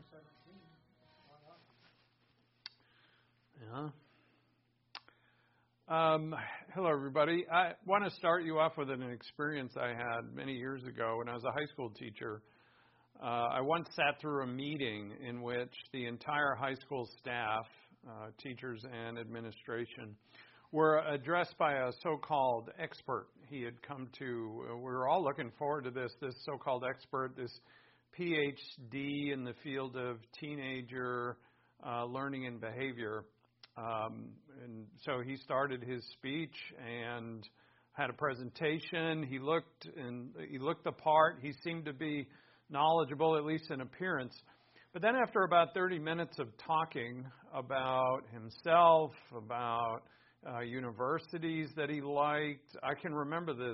Hello, everybody. I want to start you off with an experience I had many years ago when I was a high school teacher. I once sat through a meeting in which the entire high school staff, teachers and administration, were addressed by a so-called expert. He had come to, we were all looking forward to this so-called expert, this PhD in the field of teenager learning and behavior. And so he started his speech and had a presentation. He looked the part. He seemed to be knowledgeable, at least in appearance. But then after about 30 minutes of talking about himself, about universities that he liked, I can remember this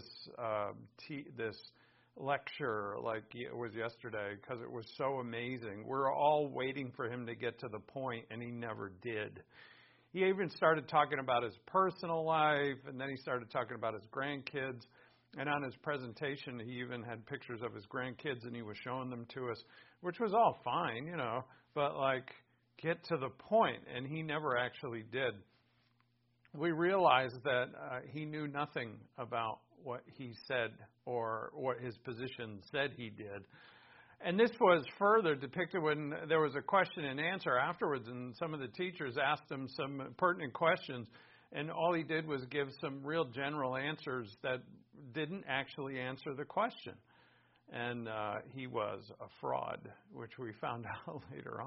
lecture like it was yesterday because it was so amazing. We're all waiting for him to get to the point, and he never did. He even started talking about his personal life, and then he started talking about his grandkids. And on his presentation, he even had pictures of his grandkids, and he was showing them to us, which was all fine, but get to the point, and he never actually did. We realized that he knew nothing about what he said or what his position said he did. And this was further depicted when there was a question and answer afterwards, and some of the teachers asked him some pertinent questions, and all he did was give some real general answers that didn't actually answer the question. And he was a fraud, which we found out later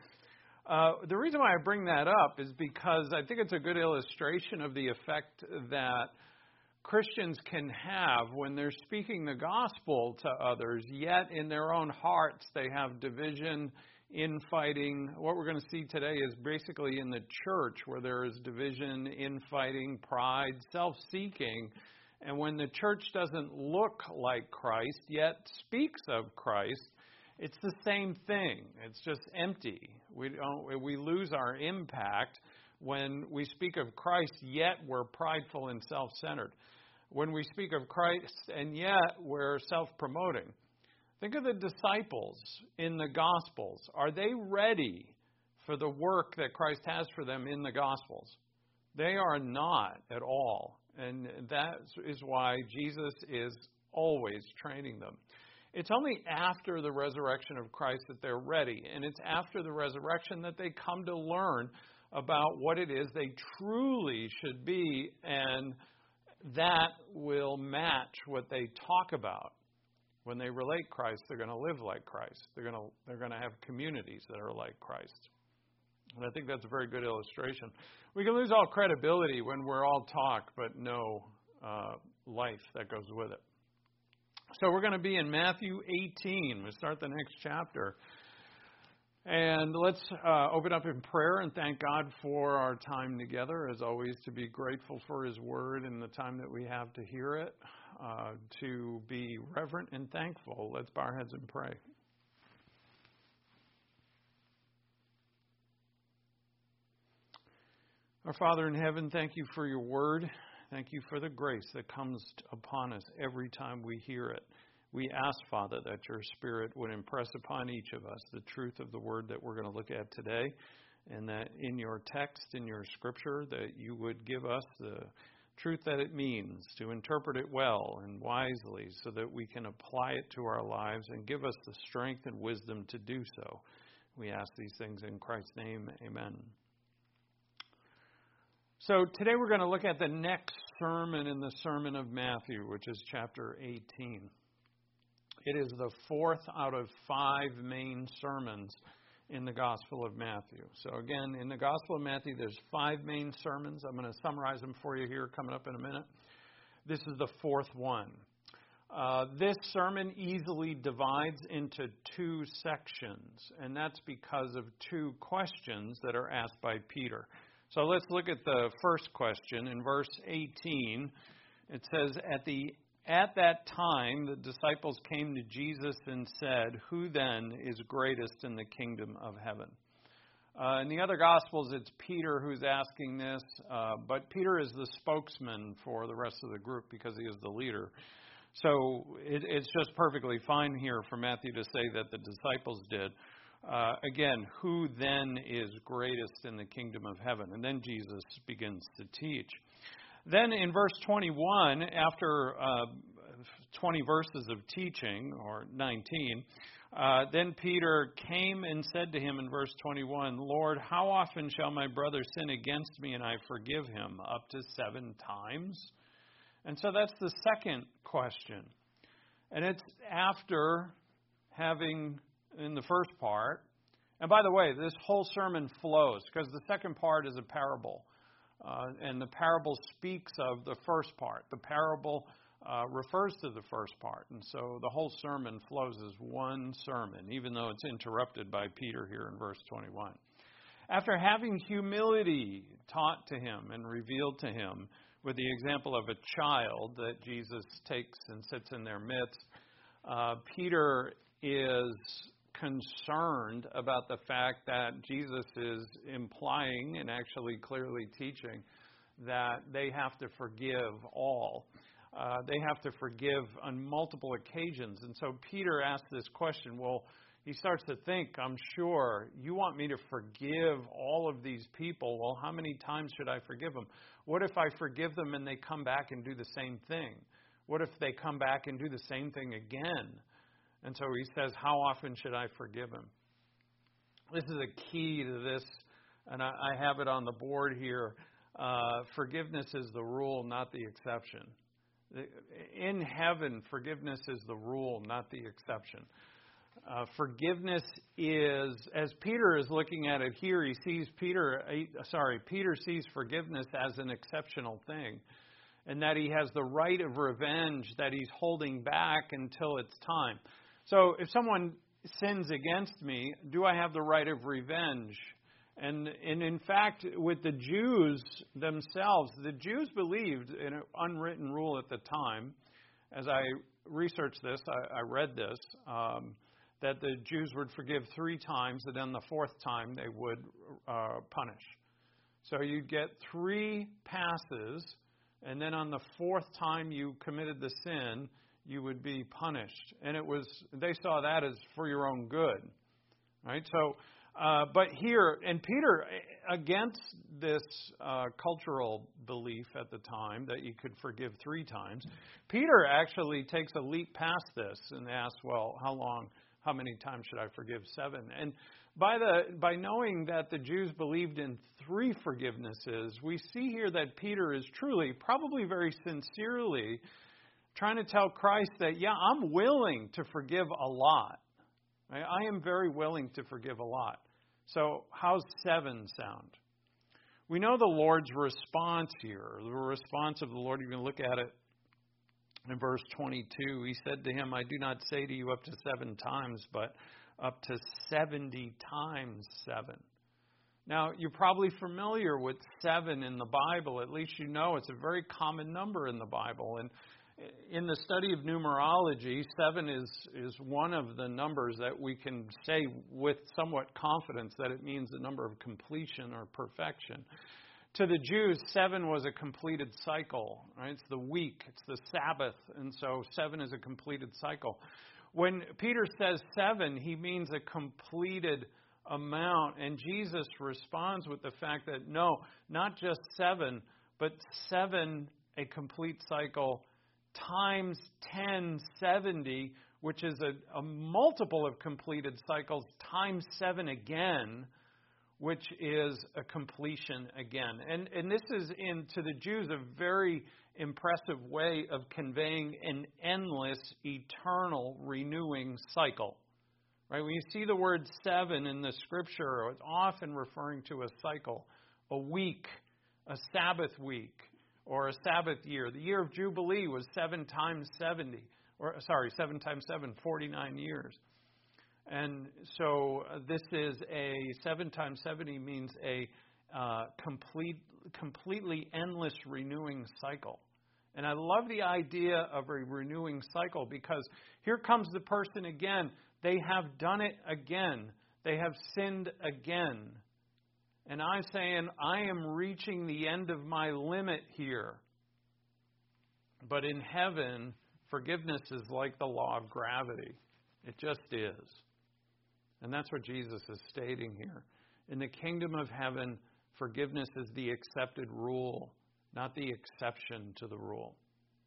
on. The reason why I bring that up is because I think it's a good illustration of the effect that Christians can have when they're speaking the gospel to others, yet in their own hearts they have division, infighting. What we're going to see today is basically in the church where there is division, infighting, pride, self-seeking. And when the church doesn't look like Christ, yet speaks of Christ, it's the same thing. It's just empty. We lose our impact when we speak of Christ, yet we're prideful and self-centered. When we speak of Christ, and yet we're self-promoting. Think of the disciples in the Gospels. Are they ready for the work that Christ has for them in the Gospels? They are not at all. And that is why Jesus is always training them. It's only after the resurrection of Christ that they're ready. And it's after the resurrection that they come to learn about what it is they truly should be, and that will match what they talk about. When they relate Christ, they're going to live like Christ. They're going to have communities that are like Christ. And I think that's a very good illustration. We can lose all credibility when we're all talk, but no life that goes with it. So we're going to be in Matthew 18. We'll start the next chapter. And let's open up in prayer and thank God for our time together. As always, to be grateful for His Word and the time that we have to hear it, to be reverent and thankful. Let's bow our heads and pray. Our Father in heaven, thank you for your Word. Thank you for the grace that comes upon us every time we hear it. We ask, Father, that your Spirit would impress upon each of us the truth of the word that we're going to look at today, and that in your text, in your scripture, that you would give us the truth that it means, to interpret it well and wisely so that we can apply it to our lives, and give us the strength and wisdom to do so. We ask these things in Christ's name. Amen. So today we're going to look at the next sermon in the Sermon of Matthew, which is chapter 18. It is the fourth out of 5 main sermons in the Gospel of Matthew. So again, in the Gospel of Matthew, there's 5 main sermons. I'm going to summarize them for you here coming up in a minute. This is the 4th one. This sermon easily divides into 2 sections, and that's because of 2 questions that are asked by Peter. So let's look at the first question. In verse 18, it says, At that time, the disciples came to Jesus and said, "Who then is greatest in the kingdom of heaven?" In the other Gospels, it's Peter who's asking this, but Peter is the spokesman for the rest of the group because he is the leader. So it's just perfectly fine here for Matthew to say that the disciples did. Again, who then is greatest in the kingdom of heaven? And then Jesus begins to teach. Then in verse 21, after 20 verses of teaching, or 19, then Peter came and said to him in verse 21, Lord, how often shall my brother sin against me and I forgive him? Up to 7 times? And so that's the second question. And it's after having, in the first part, and by the way, this whole sermon flows, because the second part is a parable. And the parable speaks of the first part. The parable refers to the first part. And so the whole sermon flows as one sermon, even though it's interrupted by Peter here in verse 21. After having humility taught to him and revealed to him with the example of a child that Jesus takes and sits in their midst, Peter is concerned about the fact that Jesus is implying and actually clearly teaching that they have to forgive all. They have to forgive on multiple occasions. And so Peter asks this question. Well, he starts to think, I'm sure, you want me to forgive all of these people. Well, how many times should I forgive them? What if I forgive them and they come back and do the same thing? What if they come back and do the same thing again? And so he says, how often should I forgive him? This is a key to this, and I have it on the board here. Forgiveness is the rule, not the exception. In heaven, forgiveness is the rule, not the exception. Forgiveness is, as Peter is looking at it here, Peter sees forgiveness as an exceptional thing, and that he has the right of revenge that he's holding back until it's time. So if someone sins against me, do I have the right of revenge? And in fact, with the Jews themselves, the Jews believed in an unwritten rule at the time. As I researched this, I read this, that the Jews would forgive 3 times, and then the 4th time they would punish. So you'd get 3 passes, and then on the 4th time you committed the sin, you would be punished. And they saw that as for your own good. Right? So, but here, and Peter, against this cultural belief at the time that you could forgive 3 times, Peter actually takes a leap past this and asks, well, how many times should I forgive? 7. And by knowing that the Jews believed in 3 forgivenesses, we see here that Peter is truly, probably very sincerely, trying to tell Christ that, yeah, I'm willing to forgive a lot. Right? I am very willing to forgive a lot. So how's 7 sound? We know the Lord's response here. The response of the Lord, you can look at it in verse 22. He said to him, I do not say to you up to 7 times, but up to 70 times 7. Now, you're probably familiar with 7 in the Bible. At least you know it's a very common number in the Bible. And in the study of numerology, 7 is one of the numbers that we can say with somewhat confidence that it means the number of completion or perfection. To the Jews, 7 was a completed cycle. Right? It's the week, it's the Sabbath, and so 7 is a completed cycle. When Peter says 7, he means a completed amount, and Jesus responds with the fact that no, not just 7, but 7, a complete cycle, times 10, 70, which is a multiple of completed cycles, times 7 again, which is a completion again. And this is, to the Jews, a very impressive way of conveying an endless, eternal, renewing cycle. Right? When you see the word 7 in the Scripture, it's often referring to a cycle, a week, a Sabbath week, or a Sabbath year. The year of Jubilee was 7 times 70. 7 times 7, 49 years. And so this is 7 times 70 means a completely endless renewing cycle. And I love the idea of a renewing cycle because here comes the person again. They have done it again. They have sinned again. And I'm saying, I am reaching the end of my limit here. But in heaven, Forgiveness is like the law of gravity. It just is. And that's what Jesus is stating here. In the kingdom of heaven, forgiveness is the accepted rule, not the exception to the rule.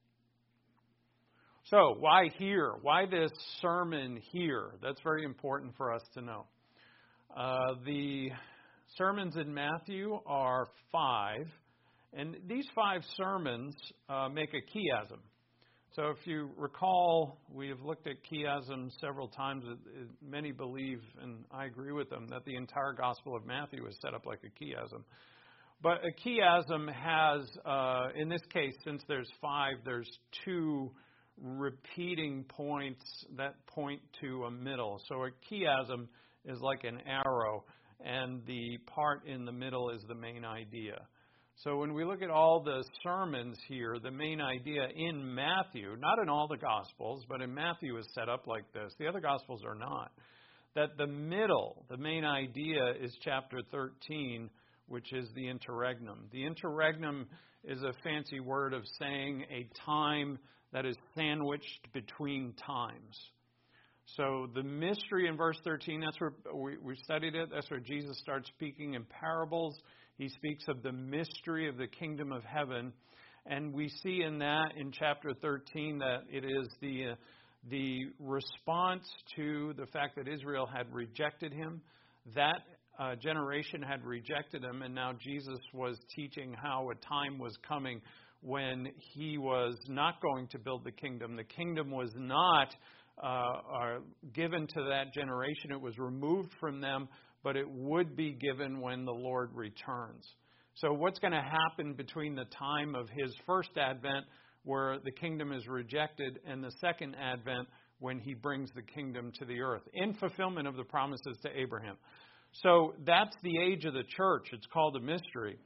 So, why here? Why this sermon here? That's very important for us to know. The sermons in Matthew are 5, and these 5 sermons make a chiasm. So if you recall, we have looked at chiasm several times. Many believe, and I agree with them, that the entire Gospel of Matthew is set up like a chiasm. But a chiasm has, in this case, since there's 5, there's 2 repeating points that point to a middle. So a chiasm is like an arrow, and the part in the middle is the main idea. So when we look at all the sermons here, the main idea in Matthew, not in all the Gospels, but in Matthew is set up like this. The other Gospels are not. That the middle, the main idea is chapter 13, which is the interregnum. The interregnum is a fancy word of saying a time that is sandwiched between times. So the mystery in verse 13, that's where we studied it. That's where Jesus starts speaking in parables. He speaks of the mystery of the kingdom of heaven. And we see in that, in chapter 13, that it is the response to the fact that Israel had rejected him. That generation had rejected him, and now Jesus was teaching how a time was coming when he was not going to build the kingdom. The kingdom was not given to that generation. It was removed from them, but it would be given when the Lord returns. So what's going to happen between the time of his first advent, where the kingdom is rejected, and the second advent, when he brings the kingdom to the earth, in fulfillment of the promises to Abraham? So that's the age of the church. It's called a mystery.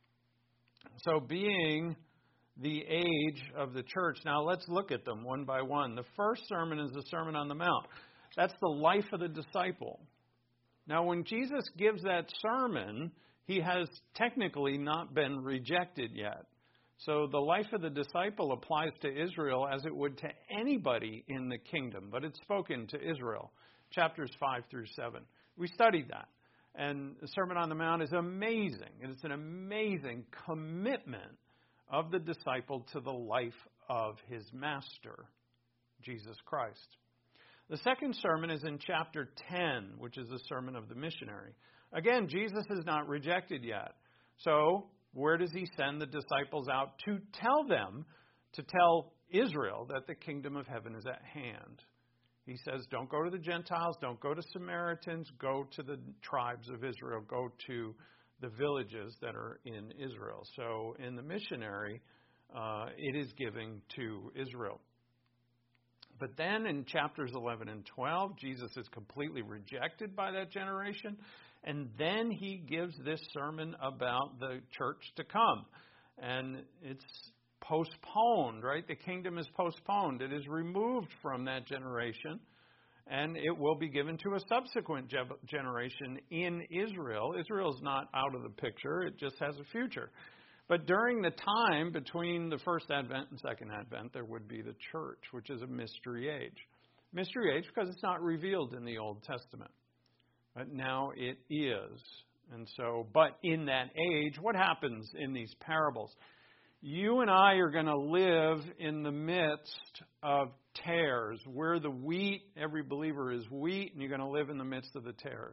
So being the age of the church. Now let's look at them one by one. The first sermon is the Sermon on the Mount. That's the life of the disciple. Now when Jesus gives that sermon, he has technically not been rejected yet. So the life of the disciple applies to Israel as it would to anybody in the kingdom, but it's spoken to Israel. Chapters 5 through 7. We studied that. And the Sermon on the Mount is amazing. It's an amazing commitment of the disciple to the life of his master, Jesus Christ. The second sermon is in chapter 10, which is the sermon of the missionary. Again, Jesus is not rejected yet. So, where does he send the disciples out to tell them, to tell Israel that the kingdom of heaven is at hand? He says, don't go to the Gentiles, don't go to Samaritans, go to the tribes of Israel, go to the villages that are in Israel. So in the missionary, it is giving to Israel. But then in chapters 11 and 12, Jesus is completely rejected by that generation. And then he gives this sermon about the church to come. And it's postponed, right? The kingdom is postponed. It is removed from that generation, and it will be given to a subsequent generation in Israel. Israel's not out of the picture. It just has a future. But during the time between the first advent and second advent, there would be the church, which is a mystery age. Mystery age because it's not revealed in the Old Testament. But now it is. And so, but in that age, what happens in these parables? You and I are going to live in the midst of tares. We're the wheat. Every believer is wheat, and you're going to live in the midst of the tares.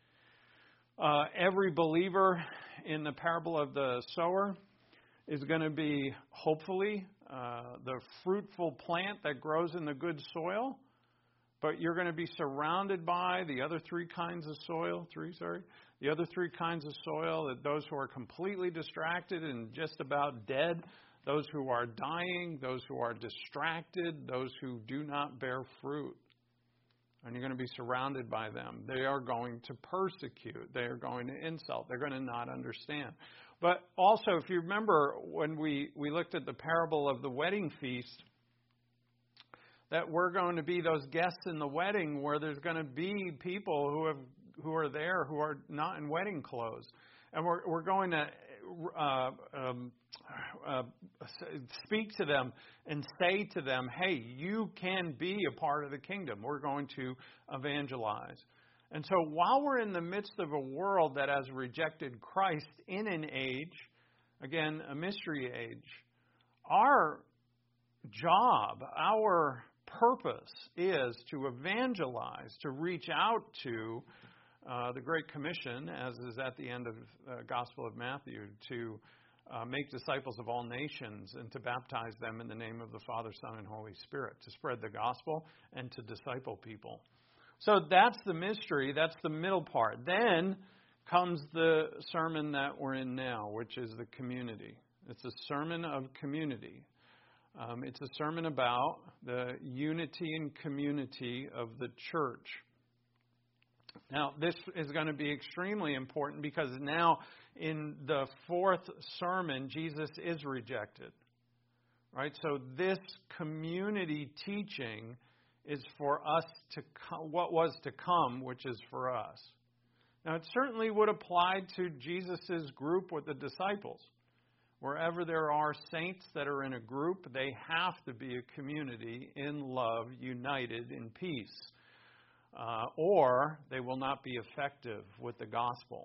Every believer in the parable of the sower is going to be, hopefully, the fruitful plant that grows in the good soil. But you're going to be surrounded by the other three kinds of soil. The other three kinds of soil, that those who are completely distracted and just about dead, those who are dying, those who are distracted, those who do not bear fruit. And you're going to be surrounded by them. They are going to persecute. They are going to insult. They're going to not understand. But also, if you remember when we looked at the parable of the wedding feast, that we're going to be those guests in the wedding where there's going to be people who are there who are not in wedding clothes. And we're going to speak to them and say to them, hey, you can be a part of the kingdom. We're going to evangelize. And so while we're in the midst of a world that has rejected Christ in an age, again, a mystery age, our job, our purpose is to evangelize, to reach out to the Great Commission, as is at the end of the Gospel of Matthew, to make disciples of all nations and to baptize them in the name of the Father, Son, and Holy Spirit, to spread the gospel and to disciple people. So that's the mystery. That's the middle part. Then comes the sermon that we're in now, which is the community. It's a sermon of community. It's a sermon about the unity and community of the church. Now, this is going to be extremely important because now in the fourth sermon, Jesus is rejected. Right? So this community teaching is for us to what was to come, which is for us. Now, it certainly would apply to Jesus' group with the disciples. Wherever there are saints that are in a group, they have to be a community in love, united in peace. Or they will not be effective with the gospel.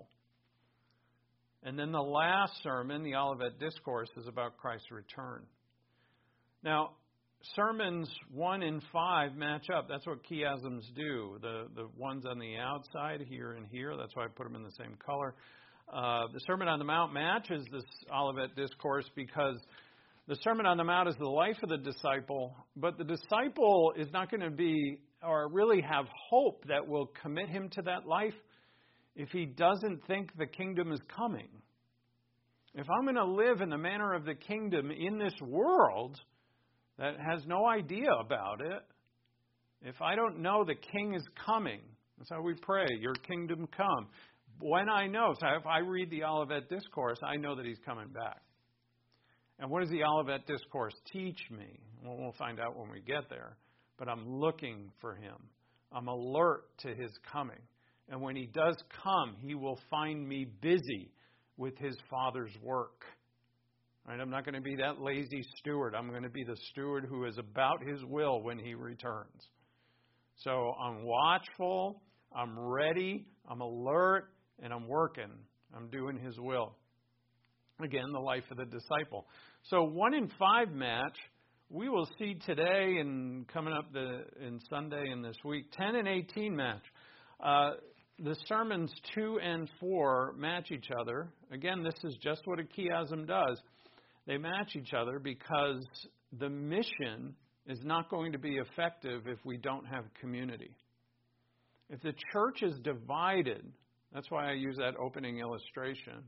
And then the last sermon, the Olivet Discourse, is about Christ's return. Now, sermons 1 and 5 match up. That's what chiasms do. The ones on the outside, here and here, that's why I put them in the same color. The Sermon on the Mount matches this Olivet Discourse because the Sermon on the Mount is the life of the disciple, but the disciple is not going to be or really have hope that will commit him to that life if he doesn't think the kingdom is coming. If I'm going to live in the manner of the kingdom in this world that has no idea about it, if I don't know the king is coming, that's how we pray, your kingdom come. When I know, so if I read the Olivet Discourse, I know that he's coming back. And what does the Olivet Discourse teach me? Well, we'll find out when we get there. But I'm looking for him. I'm alert to his coming. And when he does come, he will find me busy with his Father's work. Right? I'm not going to be that lazy steward. I'm going to be the steward who is about his will when he returns. So I'm watchful, I'm ready, I'm alert, and I'm working. I'm doing his will. Again, the life of the disciple. So 1 and 5 match. We will see today and coming up in Sunday and this week, 10 and 18 match. The sermons 2 and 4 match each other. Again, this is just what a chiasm does. They match each other because the mission is not going to be effective if we don't have community. If the church is divided, that's why I use that opening illustration.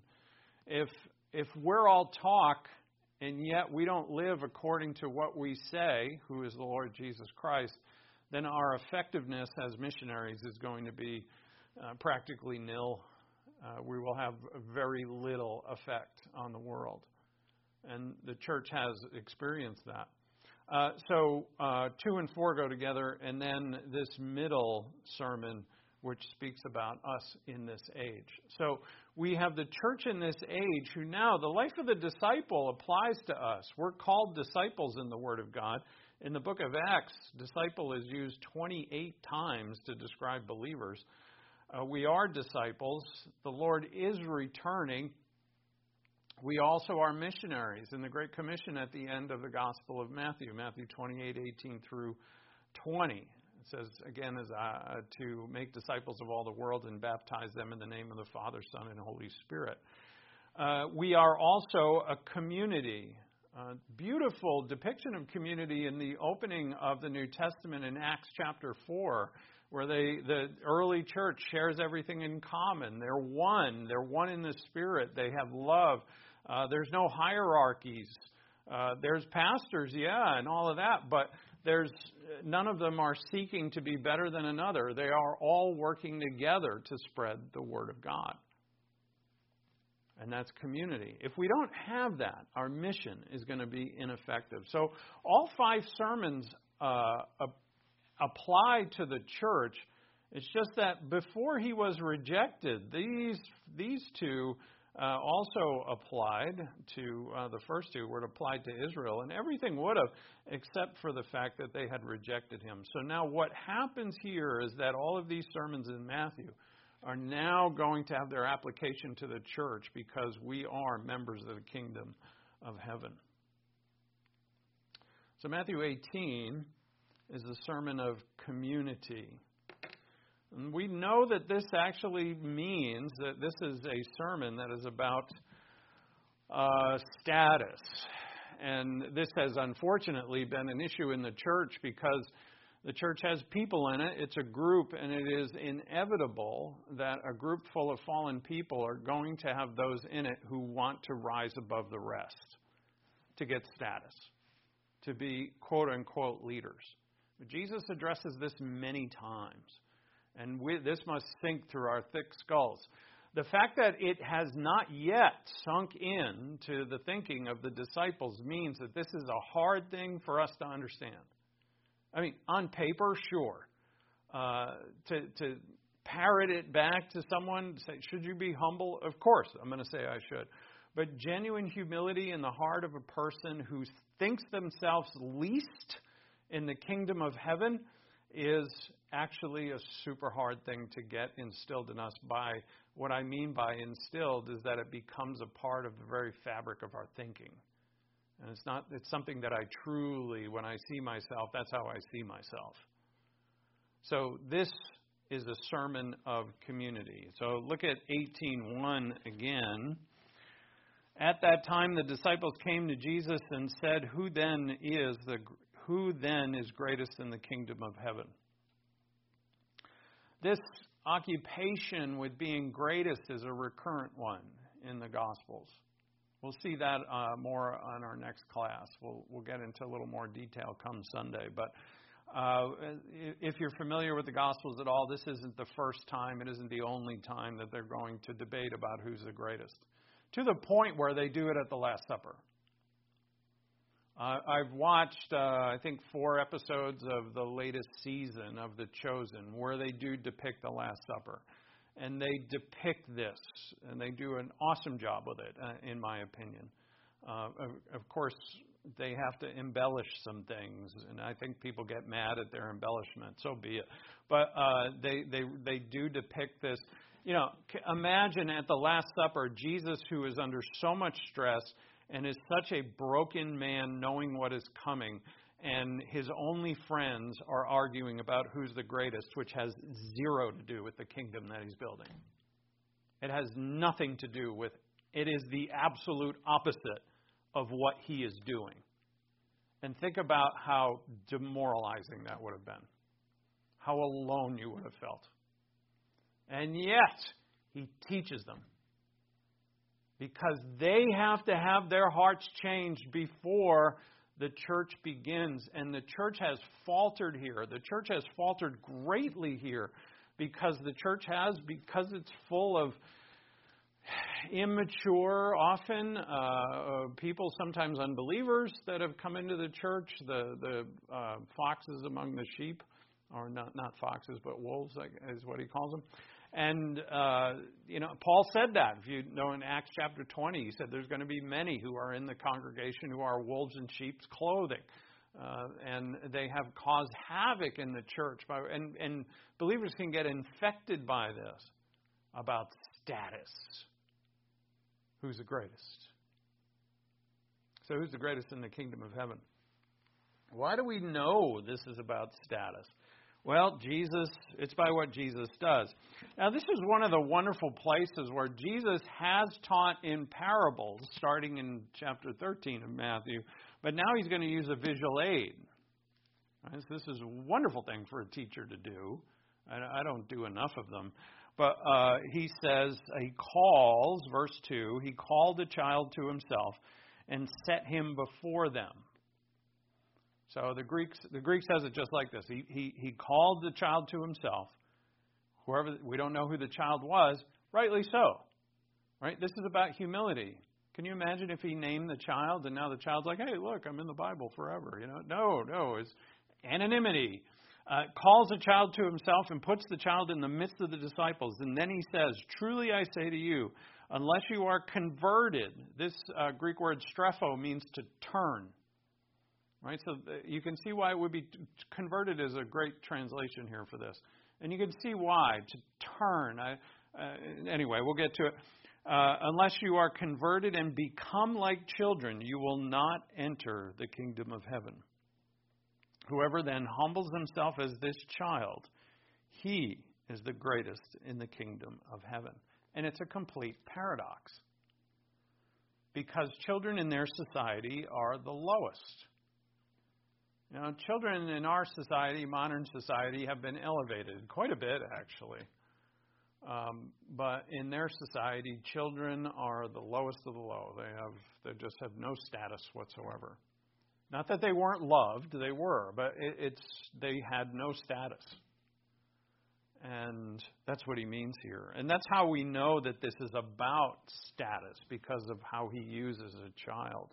If we're all talk and yet we don't live according to what we say, who is the Lord Jesus Christ, then our effectiveness as missionaries is going to be practically nil. We will have very little effect on the world. And the church has experienced that. So 2 and 4 go together, and then this middle sermon, which speaks about us in this age. So we have the church in this age who now, the life of the disciple applies to us. We're called disciples in the Word of God. In the book of Acts, disciple is used 28 times to describe believers. We are disciples. The Lord is returning. We also are missionaries in the Great Commission at the end of the Gospel of Matthew, Matthew 28:18 through 20. It says, again, to make disciples of all the world and baptize them in the name of the Father, Son, and Holy Spirit. We are also a community. Beautiful depiction of community in the opening of the New Testament in Acts chapter 4, where the early church shares everything in common. They're one. They're one in the Spirit. They have love. There's no hierarchies. There's pastors, and all of that, but there's none of them are seeking to be better than another. They are all working together to spread the Word of God. And that's community. If we don't have that, our mission is going to be ineffective. So all 5 sermons apply to the church. It's just that before he was rejected, these 2 also applied to the first two, were applied to Israel, and everything would have, except for the fact that they had rejected him. So now what happens here is that all of these sermons in Matthew are now going to have their application to the church because we are members of the kingdom of heaven. So Matthew 18 is a sermon of community. And we know that this actually means that this is a sermon that is about status. And this has unfortunately been an issue in the church because the church has people in it. It's a group, and it is inevitable that a group full of fallen people are going to have those in it who want to rise above the rest, to get status, to be quote-unquote leaders. But Jesus addresses this many times. And this must sink through our thick skulls. The fact that it has not yet sunk into the thinking of the disciples means that this is a hard thing for us to understand. I mean, on paper, sure. To parrot it back to someone, say, should you be humble? Of course, I'm going to say I should. But genuine humility in the heart of a person who thinks themselves least in the kingdom of heaven is actually a super hard thing to get instilled in us. By what I mean by instilled is that it becomes a part of the very fabric of our thinking. And it's something that I truly, when I see myself, that's how I see myself. So this is a sermon of community. So look at 18:1 again. At that time the disciples came to Jesus and said, Who then is greatest in the kingdom of heaven? This occupation with being greatest is a recurrent one in the Gospels. We'll see that more on our next class. We'll get into a little more detail come Sunday. But if you're familiar with the Gospels at all, this isn't the first time. It isn't the only time that they're going to debate about who's the greatest. To the point where they do it at the Last Supper. I've watched, I think, 4 episodes of the latest season of The Chosen where they do depict the Last Supper. And they depict this, and they do an awesome job with it, in my opinion. Of course, they have to embellish some things, and I think people get mad at their embellishment. So be it. But they do depict this. You know, imagine at the Last Supper, Jesus, who is under so much stress and is such a broken man knowing what is coming, and his only friends are arguing about who's the greatest, which has zero to do with the kingdom that he's building. It has nothing to do with, it is the absolute opposite of what he is doing. And think about how demoralizing that would have been. How alone you would have felt. And yet, he teaches them. Because they have to have their hearts changed before the church begins. And the church has faltered here. The church has faltered greatly here because it's full of immature, often people, sometimes unbelievers that have come into the church, the foxes among the sheep, or not foxes, but wolves is what he calls them. And, Paul said that. If you know in Acts chapter 20, he said there's going to be many who are in the congregation who are wolves in sheep's clothing. And they have caused havoc in the church. And believers can get infected by this about status. Who's the greatest? So who's the greatest in the kingdom of heaven? Why do we know this is about status? Well, it's by what Jesus does. Now, this is one of the wonderful places where Jesus has taught in parables, starting in chapter 13 of Matthew, but now he's going to use a visual aid. Right? So this is a wonderful thing for a teacher to do. I don't do enough of them. But he says, verse 2, he called the child to himself and set him before them. So the Greek says it just like this. He called the child to himself. We don't know who the child was, rightly so. Right? This is about humility. Can you imagine if he named the child and now the child's like, hey, look, I'm in the Bible forever. No, it's anonymity. calls a child to himself and puts the child in the midst of the disciples. And then he says, truly I say to you, unless you are converted, this Greek word strepho means to turn. Right? So you can see why it would be converted is a great translation here for this. And you can see why, to turn. Anyway, we'll get to it. Unless you are converted and become like children, you will not enter the kingdom of heaven. Whoever then humbles himself as this child, he is the greatest in the kingdom of heaven. And it's a complete paradox. Because children in their society are the lowest. You know, children in our society, modern society, have been elevated quite a bit, actually. But in their society, children are the lowest of the low. They just have no status whatsoever. Not that they weren't loved, they were, but they had no status. And that's what he means here. And that's how we know that this is about status, because of how he uses a child.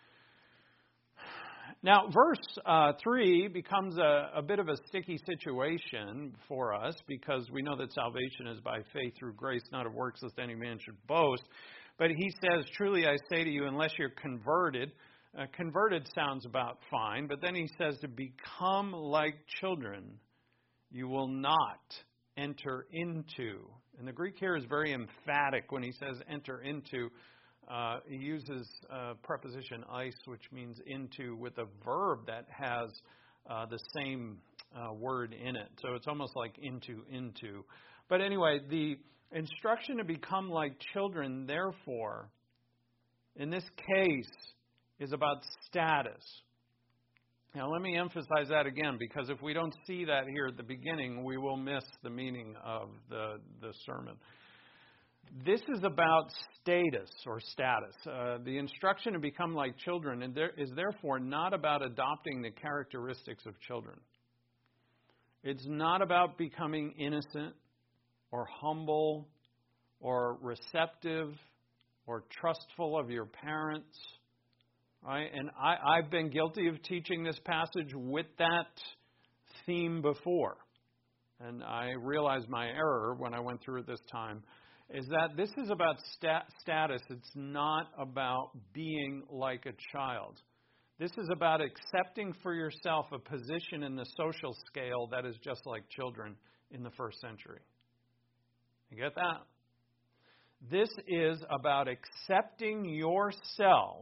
Now, verse 3 becomes a bit of a sticky situation for us, because we know that salvation is by faith through grace, not of works, lest any man should boast. But he says, truly I say to you, unless you're converted, converted sounds about fine, but then he says to become like children, you will not enter into. And the Greek here is very emphatic when he says enter into. He uses preposition eis, which means into, with a verb that has the same word in it. So it's almost like into. But anyway, the instruction to become like children, therefore, in this case, is about status. Now, let me emphasize that again, because if we don't see that here at the beginning, we will miss the meaning of the sermon. This is about status or status. The instruction to become like children is therefore not about adopting the characteristics of children. It's not about becoming innocent or humble or receptive or trustful of your parents. Right? And I've been guilty of teaching this passage with that theme before. And I realized my error when I went through it this time, is that this is about status. It's not about being like a child. This is about accepting for yourself a position in the social scale that is just like children in the first century. You get that? This is about accepting yourself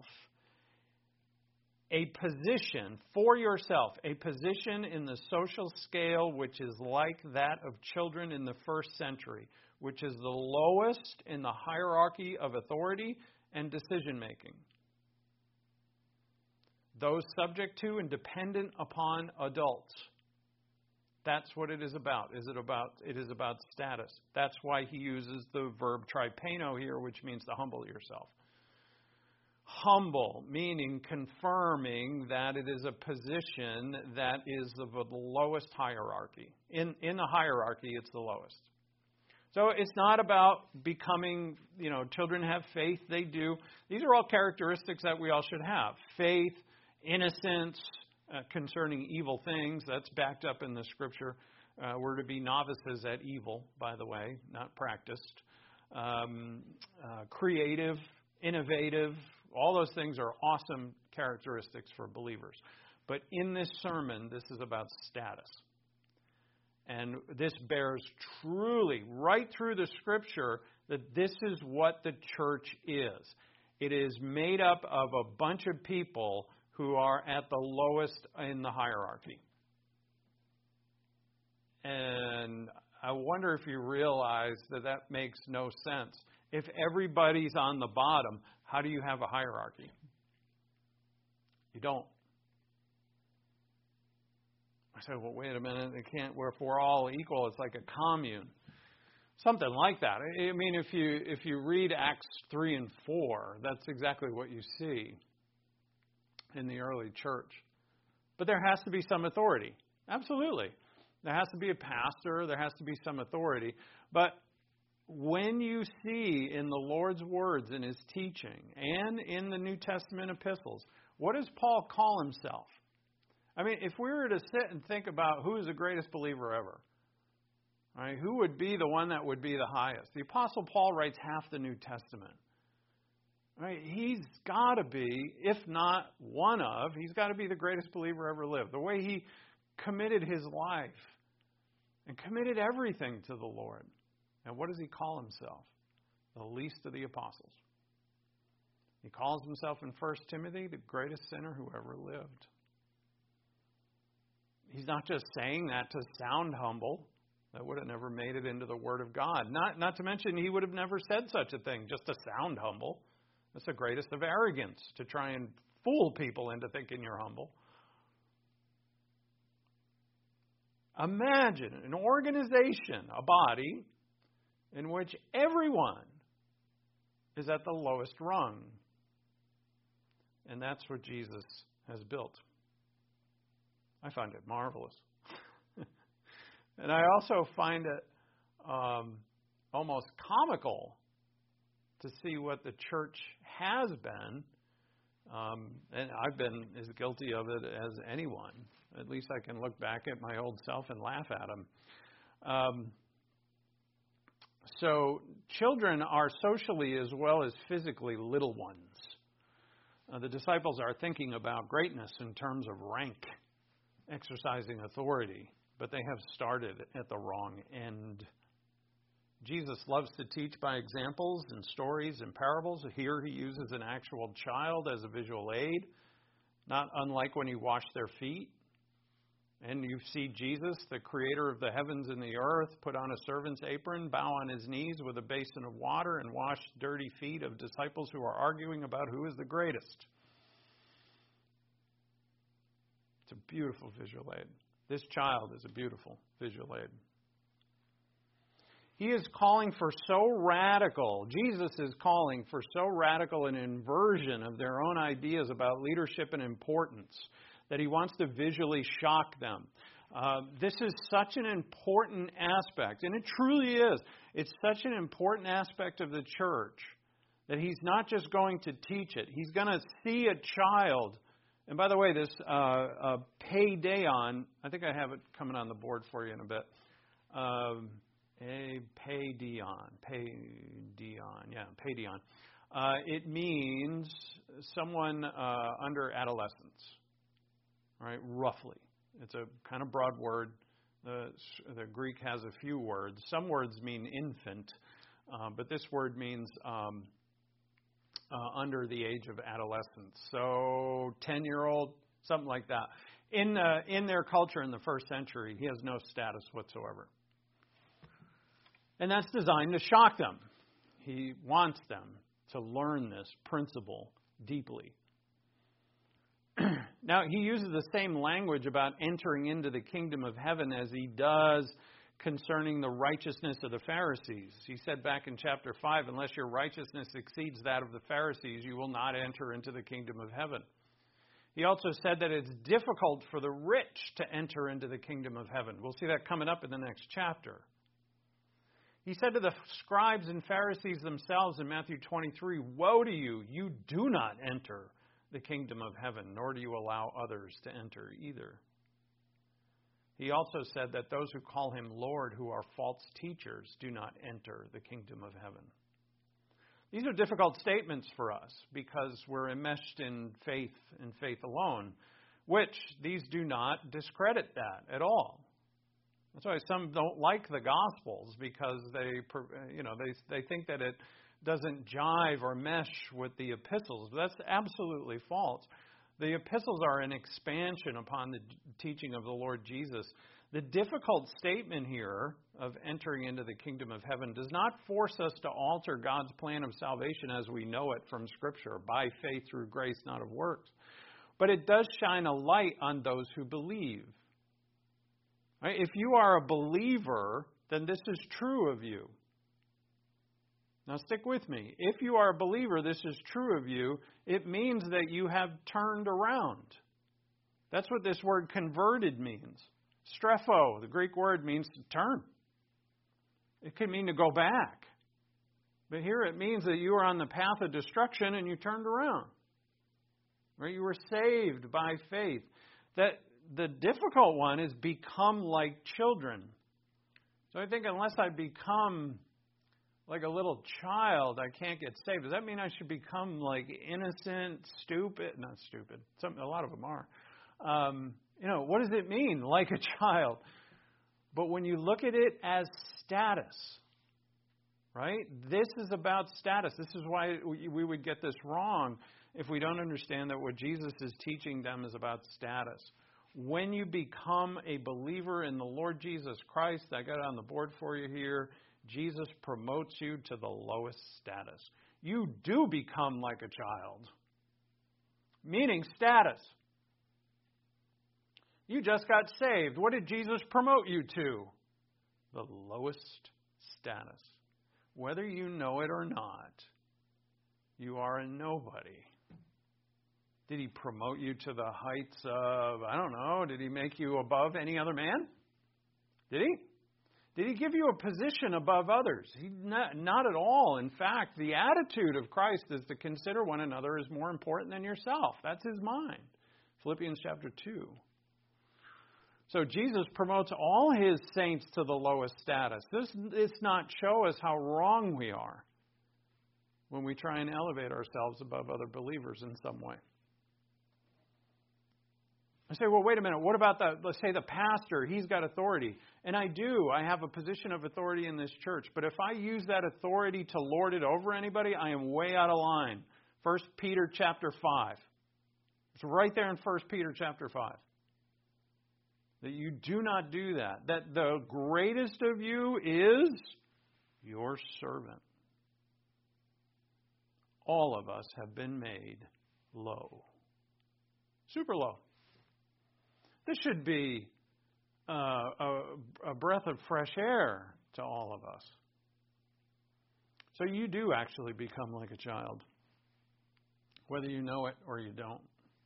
a position for yourself, a position in the social scale which is like that of children in the first century, which is the lowest in the hierarchy of authority and decision making. Those subject to and dependent upon adults. That's what it is about. It is about status. That's why he uses the verb tripeno here, which means to humble yourself. Humble, meaning confirming that it is a position that is of the lowest hierarchy. In the hierarchy, it's the lowest. So it's not about becoming, children have faith, they do. These are all characteristics that we all should have. Faith, innocence, concerning evil things, that's backed up in the Scripture. We're to be novices at evil, by the way, not practiced. Creative, innovative, all those things are awesome characteristics for believers. But in this sermon, this is about status. And this bears truly, right through the Scripture, that this is what the church is. It is made up of a bunch of people who are at the lowest in the hierarchy. And I wonder if you realize that makes no sense. If everybody's on the bottom, how do you have a hierarchy? You don't. I said, well, wait a minute. It can't. If we're all equal, it's like a commune. Something like that. I mean, if you read Acts 3 and 4, that's exactly what you see in the early church. But there has to be some authority. Absolutely. There has to be a pastor. There has to be some authority. But when you see in the Lord's words in his teaching and in the New Testament epistles, what does Paul call himself? I mean, if we were to sit and think about who is the greatest believer ever, right, who would be the one that would be the highest? The Apostle Paul writes half the New Testament. Right? He's got to be, if not he's got to be the greatest believer ever lived. The way he committed his life and committed everything to the Lord. And what does he call himself? The least of the apostles. He calls himself in 1 Timothy the greatest sinner who ever lived. He's not just saying that to sound humble. That would have never made it into the Word of God. Not to mention he would have never said such a thing just to sound humble. That's the greatest of arrogance, to try and fool people into thinking you're humble. Imagine an organization, a body, in which everyone is at the lowest rung. And that's what Jesus has built. I find it marvelous. And I also find it almost comical to see what the church has been. And I've been as guilty of it as anyone. At least I can look back at my old self and laugh at them. So children are socially as well as physically little ones. The disciples are thinking about greatness in terms of rank, exercising authority, but they have started at the wrong end. Jesus loves to teach by examples and stories and parables. Here he uses an actual child as a visual aid, not unlike when he washed their feet. And you see Jesus, the creator of the heavens and the earth, put on a servant's apron, bow on his knees with a basin of water, and wash dirty feet of disciples who are arguing about who is the greatest. It's a beautiful visual aid. This child is a beautiful visual aid. He is calling for so radical, Jesus is calling for so radical an inversion of their own ideas about leadership and importance that he wants to visually shock them. This is such an important aspect, and it truly is. It's such an important aspect of the church that he's not just going to teach it. He's going to see a child. And by the way, this paideon, I think I have it coming on the board for you in a bit. Paideon. It means someone under adolescence, right? Roughly. It's a kind of broad word. The Greek has a few words. Some words mean infant, but this word means under the age of adolescence. So 10-year-old, something like that. In their culture in the first century, he has no status whatsoever. And that's designed to shock them. He wants them to learn this principle deeply. Now, he uses the same language about entering into the kingdom of heaven as he does concerning the righteousness of the Pharisees. He said back in chapter 5, unless your righteousness exceeds that of the Pharisees, you will not enter into the kingdom of heaven. He also said that it's difficult for the rich to enter into the kingdom of heaven. We'll see that coming up in the next chapter. He said to the scribes and Pharisees themselves in Matthew 23, woe to you, you do not enter the kingdom of heaven, nor do you allow others to enter either. He also said that those who call him Lord, who are false teachers, do not enter the kingdom of heaven. These are difficult statements for us because we're enmeshed in faith and faith alone, which these do not discredit that at all. That's why some don't like the Gospels, because they think that it doesn't jive or mesh with the epistles. But that's absolutely false. The epistles are an expansion upon the teaching of the Lord Jesus. The difficult statement here of entering into the kingdom of heaven does not force us to alter God's plan of salvation as we know it from Scripture, by faith through grace, not of works. But it does shine a light on those who believe. Right? If you are a believer, then this is true of you. Now stick with me. If you are a believer, this is true of you. It means that you have turned around. That's what this word converted means. Strepho, the Greek word, means to turn. It could mean to go back. But here it means that you are on the path of destruction and you turned around. Right? You were saved by faith. That the difficult one is become like children. So I think unless I become like a little child, I can't get saved. Does that mean I should become like innocent, stupid? Not stupid. A lot of them are. What does it mean, like a child? But when you look at it as status, right? This is about status. This is why we would get this wrong if we don't understand that what Jesus is teaching them is about status. When you become a believer in the Lord Jesus Christ, I got it on the board for you here, Jesus promotes you to the lowest status. You do become like a child, meaning status. You just got saved. What did Jesus promote you to? The lowest status. Whether you know it or not, you are a nobody. Did he promote you to the heights of, I don't know, did he make you above any other man? Did he? Did he give you a position above others? Not at all. In fact, the attitude of Christ is to consider one another as more important than yourself. That's his mind. Philippians chapter 2. So Jesus promotes all his saints to the lowest status. This does not show us how wrong we are when we try and elevate ourselves above other believers in some way. I say, well, wait a minute. What about let's say the pastor? He's got authority. And I do. I have a position of authority in this church. But if I use that authority to lord it over anybody, I am way out of line. 1 Peter chapter 5. It's right there in 1 Peter chapter 5. That you do not do that. That the greatest of you is your servant. All of us have been made low. Super low. This should be a breath of fresh air to all of us. So you do actually become like a child, whether you know it or you don't.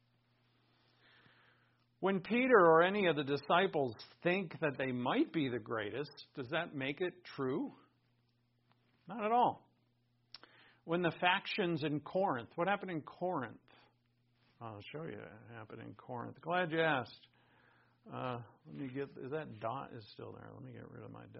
When Peter or any of the disciples think that they might be the greatest, does that make it true? Not at all. When the factions in Corinth, what happened in Corinth? I'll show you what happened in Corinth. Glad you asked. Is that dot is still there? Let me get rid of my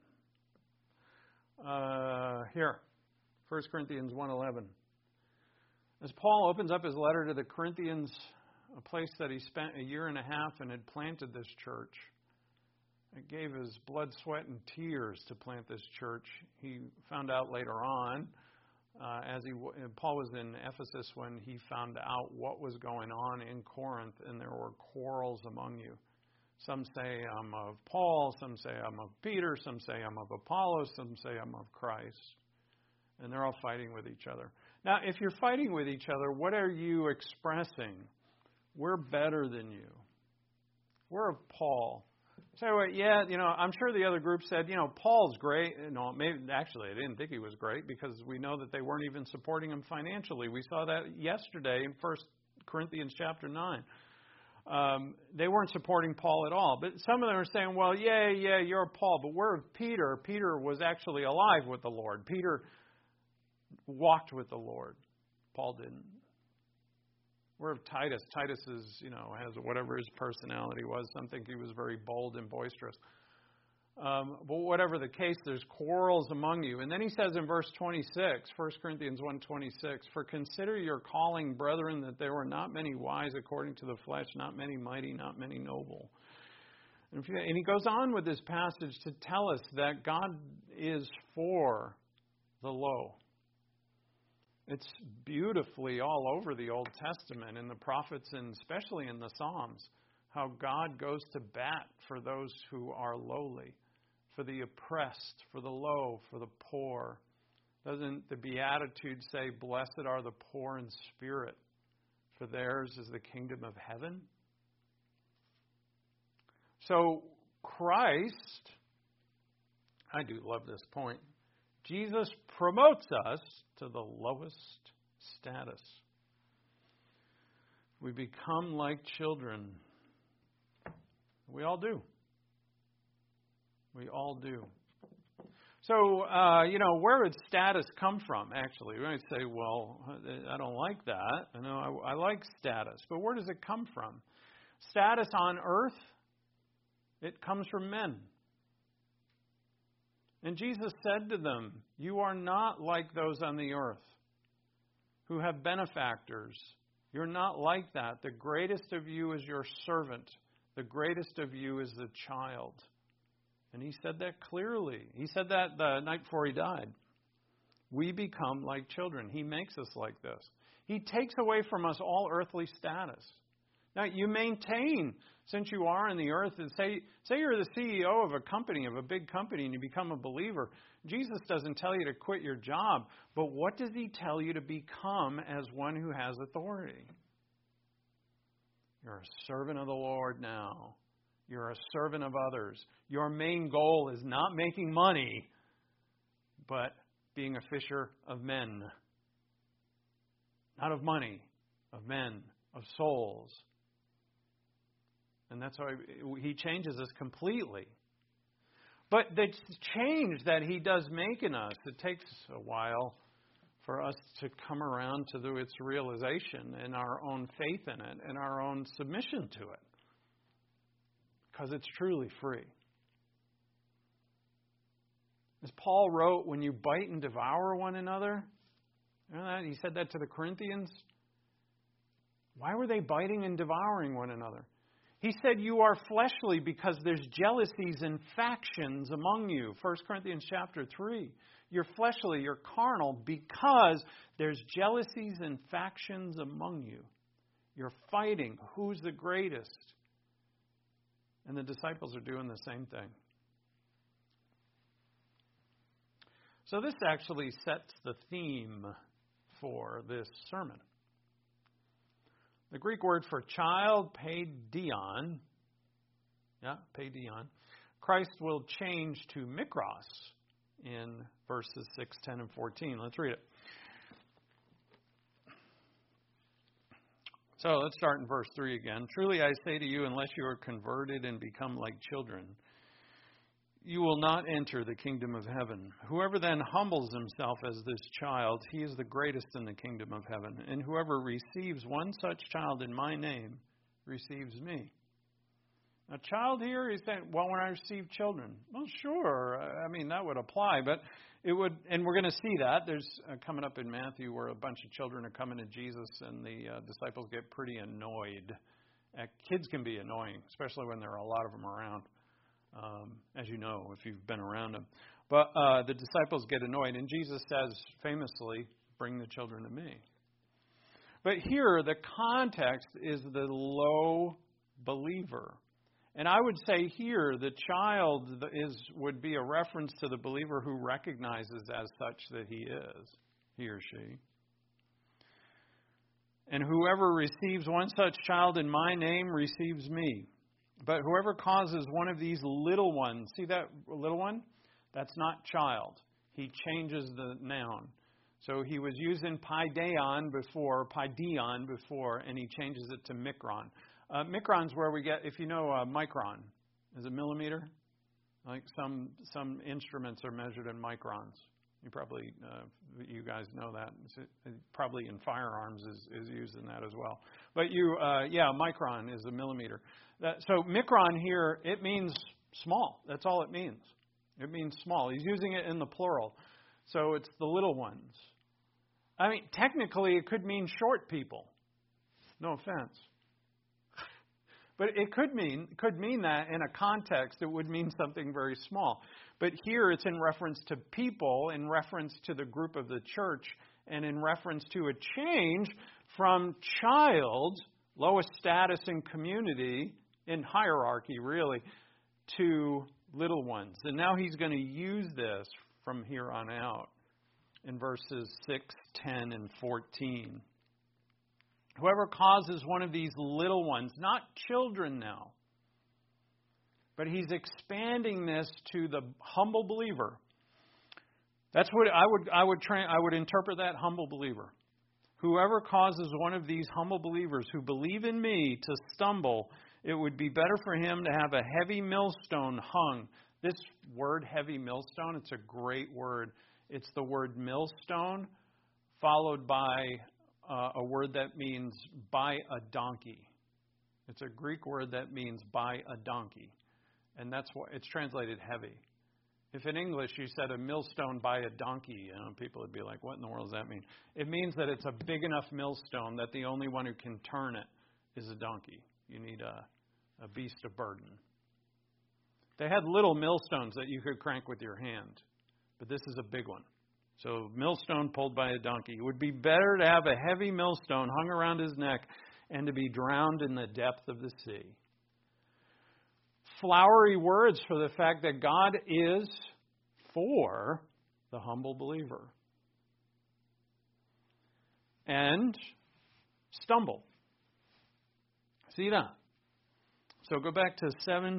dot. Here, 1 Corinthians 1:11. As Paul opens up his letter to the Corinthians, a place that he spent a year and a half and had planted this church. It gave his blood, sweat, and tears to plant this church. He found out later on, Paul was in Ephesus when he found out what was going on in Corinth, and there were quarrels among you. Some say I'm of Paul, some say I'm of Peter, some say I'm of Apollos, some say I'm of Christ. And they're all fighting with each other. Now, if you're fighting with each other, what are you expressing? We're better than you. We're of Paul. So I'm sure the other group said, Paul's great. No, maybe actually I didn't think he was great because we know that they weren't even supporting him financially. We saw that yesterday in 1 Corinthians chapter 9. They weren't supporting Paul at all. But some of them are saying, well, yeah, you're Paul, but we're of Peter. Peter was actually alive with the Lord. Peter walked with the Lord. Paul didn't. We're of Titus. Titus has whatever his personality was. Some think he was very bold and boisterous. But whatever the case, there's quarrels among you. And then he says in verse 26, 1 Corinthians 1:26, for consider your calling, brethren, that there were not many wise according to the flesh, not many mighty, not many noble. And he goes on with this passage to tell us that God is for the low. It's beautifully all over the Old Testament in the prophets and especially in the Psalms, how God goes to bat for those who are lowly, for the oppressed, for the low, for the poor. Doesn't the Beatitudes say, blessed are the poor in spirit, for theirs is the kingdom of heaven? So Christ, I do love this point, Jesus promotes us to the lowest status. We become like children. We all do. We all do. So, where would status come from, actually? We might say, well, I don't like that. I like status. But where does it come from? status on earth, it comes from men. And Jesus said to them, you are not like those on the earth who have benefactors. You're not like that. The greatest of you is your servant. The greatest of you is the child. And he said that clearly. He said that the night before he died. We become like children. He makes us like this. He takes away from us all earthly status. Now, you maintain, since you are in the earth, and say you're the CEO of a company, of a big company, and you become a believer. Jesus doesn't tell you to quit your job, but what does he tell you to become as one who has authority? You're a servant of the Lord now. You're a servant of others. Your main goal is not making money, but being a fisher of men. Not of money, of men, of souls. And that's why he changes us completely. But the change that he does make in us, it takes a while for us to come around to its realization and our own faith in it and our own submission to it. Because it's truly free. As Paul wrote, when you bite and devour one another, you know that? He said that to the Corinthians. Why were they biting and devouring one another? He said you are fleshly because there's jealousies and factions among you. 1 Corinthians chapter 3. You're fleshly, you're carnal because there's jealousies and factions among you. You're fighting. Who's the greatest? And the disciples are doing the same thing. So this actually sets the theme for this sermon. The Greek word for child, paidion, paidion, Christ will change to mikros in verses 6, 10, and 14. Let's read it. So let's start in verse 3 again. Truly I say to you, unless you are converted and become like children, you will not enter the kingdom of heaven. Whoever then humbles himself as this child, he is the greatest in the kingdom of heaven. And whoever receives one such child in my name receives me. A child here, he's saying, well, when I receive children. Well, sure. I mean, that would apply. But it would, and we're going to see that. There's coming up in Matthew where a bunch of children are coming to Jesus and the disciples get pretty annoyed. Kids can be annoying, especially when there are a lot of them around. As you know, if you've been around them. But the disciples get annoyed, and Jesus says famously, bring the children to me. But here, the context is the low believer. And I would say here, the child would be a reference to the believer who recognizes as such that he or she. And whoever receives one such child in my name receives me. But whoever causes one of these little ones, see that little one? That's not child. He changes the noun. So he was using paidion before, and he changes it to mikron. Mikron's where we get, if you know micron, is a millimeter? Like some instruments are measured in microns. You guys know that. Probably in firearms is used in that as well. But micron is a millimeter. So mikron here, it means small. That's all it means. It means small. He's using it in the plural. So it's the little ones. I mean, technically it could mean short people. No offense. But it could mean that in a context it would mean something very small. But here it's in reference to people, in reference to the group of the church, and in reference to a change from child, lowest status in community, in hierarchy really, to little ones. And now he's going to use this from here on out in verses 6, 10, and 14. Whoever causes one of these little ones, not children now, but he's expanding this to the humble believer. That's what I would interpret that, humble believer. Whoever causes one of these humble believers who believe in me to stumble, it would be better for him to have a heavy millstone hung. This word, heavy millstone, it's a great word. It's the word millstone followed by a word that means by a donkey. It's a Greek word that means by a donkey. And that's why it's translated heavy. If in English you said a millstone by a donkey, people would be like, what in the world does that mean? It means that it's a big enough millstone that the only one who can turn it is a donkey. You need a beast of burden. They had little millstones that you could crank with your hand, but this is a big one. So millstone pulled by a donkey. It would be better to have a heavy millstone hung around his neck and to be drowned in the depth of the sea. Flowery words for the fact that God is for the humble believer. And stumble. See that? So go back to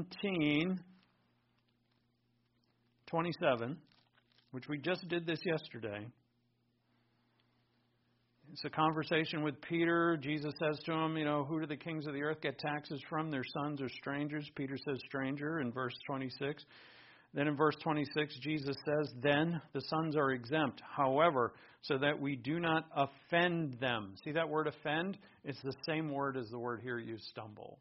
17:27, which we just did this yesterday. It's a conversation with Peter. Jesus says to him, who do the kings of the earth get taxes from? Their sons or strangers? Peter says stranger in verse 26. Then in verse 26, Jesus says, then the sons are exempt. However, so that we do not offend them. See that word offend? It's the same word as the word here used, stumble.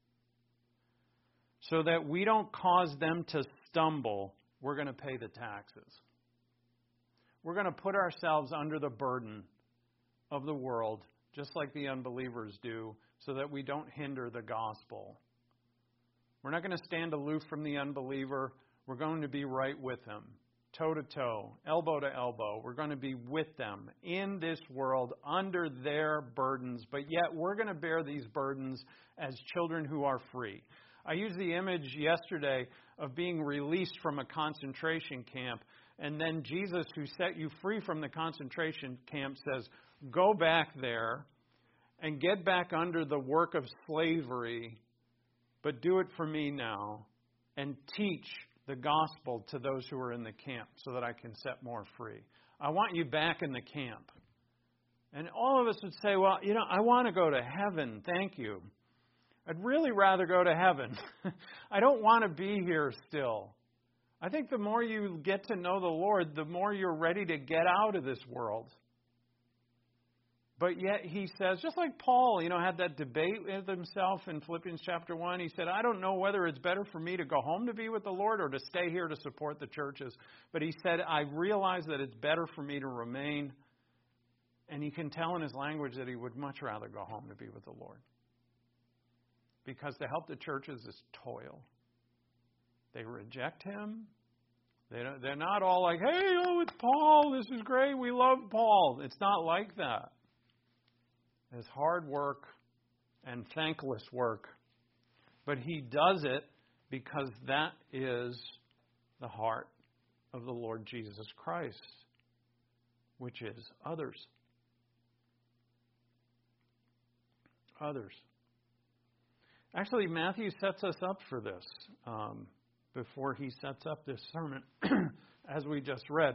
So that we don't cause them to stumble, we're going to pay the taxes. We're going to put ourselves under the burden of the world, just like the unbelievers do, so that we don't hinder the gospel. We're not going to stand aloof from the unbeliever. We're going to be right with him, toe to toe, elbow to elbow. We're going to be with them in this world under their burdens, but yet we're going to bear these burdens as children who are free. I used the image yesterday of being released from a concentration camp, and then Jesus, who set you free from the concentration camp, says, go back there and get back under the work of slavery, but do it for me now and teach the gospel to those who are in the camp so that I can set more free. I want you back in the camp. And all of us would say, well, I want to go to heaven. Thank you. I'd really rather go to heaven. I don't want to be here still. I think the more you get to know the Lord, the more you're ready to get out of this world. But yet he says, just like Paul, had that debate with himself in Philippians chapter 1, he said, I don't know whether it's better for me to go home to be with the Lord or to stay here to support the churches. But he said, I realize that it's better for me to remain. And you can tell in his language that he would much rather go home to be with the Lord. Because to help the churches is toil. They reject him. They're not all like, hey, it's Paul. This is great. We love Paul. It's not like that. It's hard work and thankless work. But he does it because that is the heart of the Lord Jesus Christ, which is others. Others. Actually, Matthew sets us up for this before he sets up this sermon, as we just read.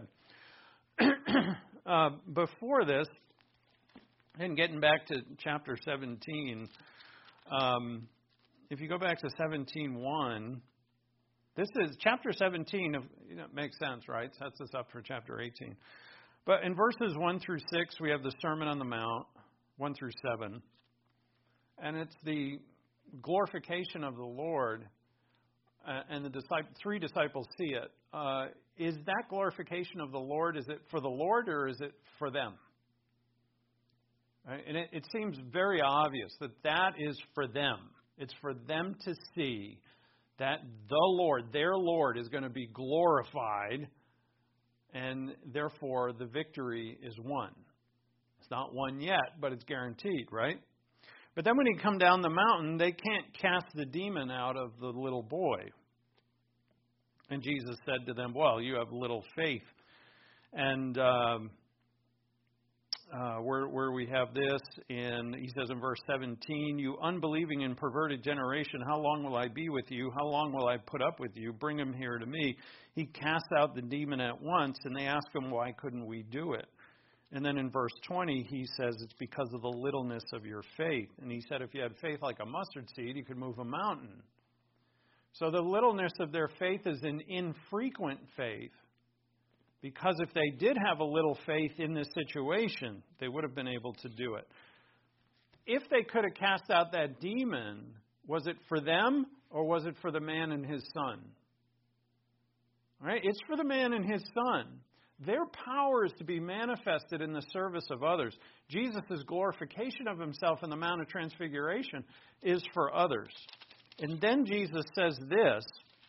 Before this, and getting back to chapter 17, if you go back to 17:1, this is chapter 17. Makes sense, right? Sets us up for chapter 18. But in verses 1 through 6, we have the Sermon on the Mount, 1 through 7, and it's the glorification of the Lord, and the three disciples see it. Is that glorification of the Lord, is it for the Lord or is it for them? Right? And it seems very obvious that is for them. It's for them to see that the Lord, their Lord, is going to be glorified, and therefore the victory is won. It's not won yet, but it's guaranteed, right? But then when he come down the mountain, they can't cast the demon out of the little boy. And Jesus said to them, well, you have little faith. And where we have this, he says in verse 17, you unbelieving and perverted generation, how long will I be with you? How long will I put up with you? Bring him here to me. He cast out the demon at once, and they ask him, why couldn't we do it? And then in verse 20, he says it's because of the littleness of your faith. And he said if you had faith like a mustard seed, you could move a mountain. So the littleness of their faith is an infrequent faith. Because if they did have a little faith in this situation, they would have been able to do it. if they could have cast out that demon, was it for them or was it for the man and his son? All right? It's for the man and his son. Their power is to be manifested in the service of others. Jesus' glorification of himself in the Mount of Transfiguration is for others. And then Jesus says this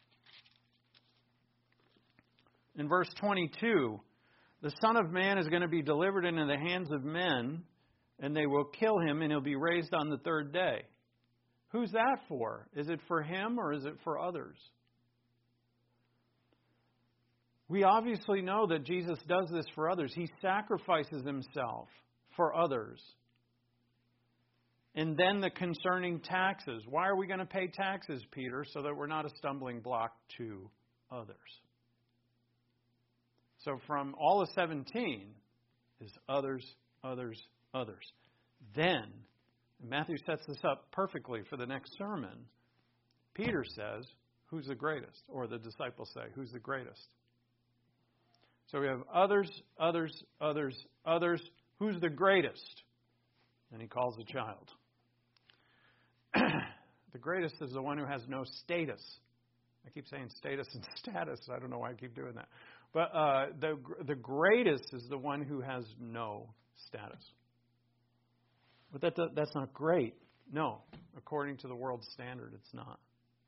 in verse 22, the Son of Man is going to be delivered into the hands of men, and they will kill him, and he'll be raised on the third day. Who's that for? Is it for him or is it for others? We obviously know that Jesus does this for others. He sacrifices himself for others. And then the concerning taxes. Why are we going to pay taxes, Peter? So that we're not a stumbling block to others. So from all of 17 is others, others, others. Then, and Matthew sets this up perfectly for the next sermon, Peter says, who's the greatest? Or the disciples say, who's the greatest? So we have others, others, others, others. Who's the greatest? And he calls a child. The greatest is the one who has no status. I keep saying status and status. I don't know why I keep doing that. But the greatest is the one who has no status. But that's not great. No. According to the world's standard, it's not.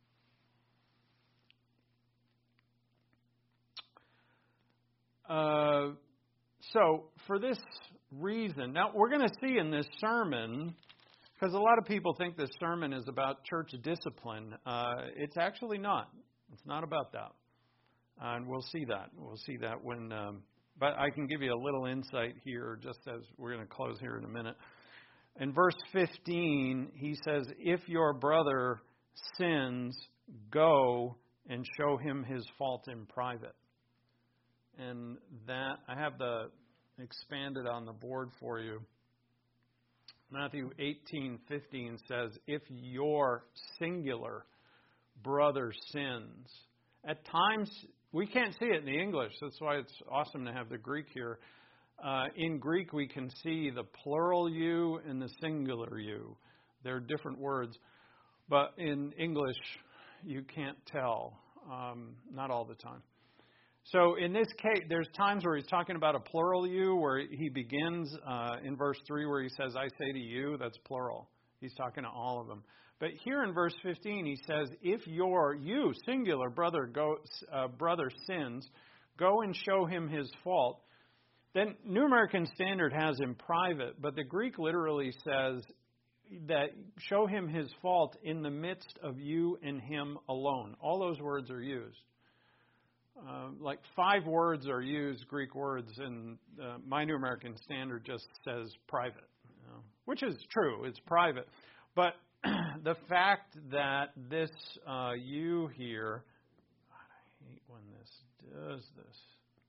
So, for this reason, now we're going to see in this sermon, because a lot of people think this sermon is about church discipline. It's actually not. It's not about that. And we'll see that. We'll see that when... but I can give you a little insight here, just as we're going to close here in a minute. In verse 15, he says, if your brother sins, go and show him his fault in private. And that, I have the expanded on the board for you. Matthew 18:15 says, if your singular brother sins. At times, we can't see it in the English. That's why it's awesome to have the Greek here. In Greek, we can see the plural you and the singular you. They're different words. But in English, you can't tell. Not all the time. So in this case, there's times where he's talking about a plural you, where he begins in verse 3 where he says, I say to you, that's plural. He's talking to all of them. But here in verse 15, he says, if you, singular, brother sins, go and show him his fault. Then New American Standard has in private, but the Greek literally says that show him his fault in the midst of you and him alone. All those words are used. Like 5 words are used, Greek words, and my New American Standard just says private, which is true. It's private. But the fact that this you here, God, I hate when this does this.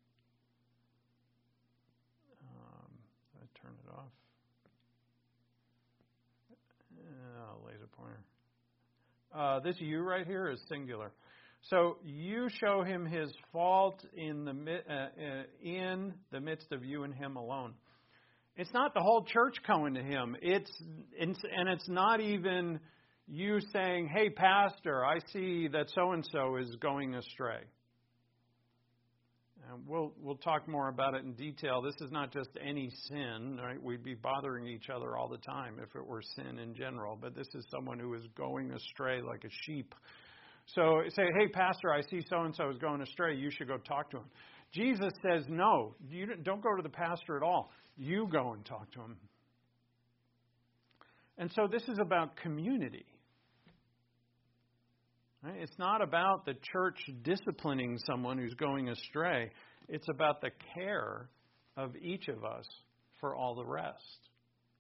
I turn it off. Laser pointer. This you right here is singular. So you show him his fault in the midst of you and him alone. It's not the whole church coming to him. It's not even you saying, "Hey, pastor, I see that so and so is going astray." And we'll talk more about it in detail. This is not just any sin, right? We'd be bothering each other all the time if it were sin in general. But this is someone who is going astray like a sheep. So say, "Hey, pastor, I see so and so is going astray. You should go talk to him." Jesus says, "No, you don't go to the pastor at all. You go and talk to him." And so this is about community. Right? It's not about the church disciplining someone who's going astray. It's about the care of each of us for all the rest.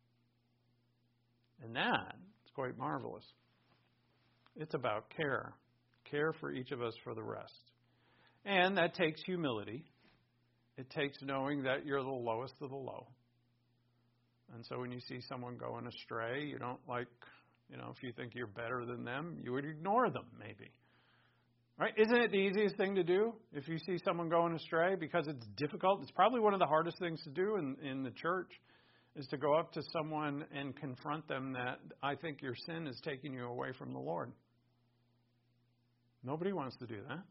And that is quite marvelous. It's about care. Care for each of us for the rest. And that takes humility. It takes knowing that you're the lowest of the low. And so when you see someone going astray, you don't if you think you're better than them, you would ignore them maybe. Right? Isn't it the easiest thing to do if you see someone going astray? Because it's difficult. It's probably one of the hardest things to do in the church is to go up to someone and confront them that I think your sin is taking you away from the Lord. Nobody wants to do that.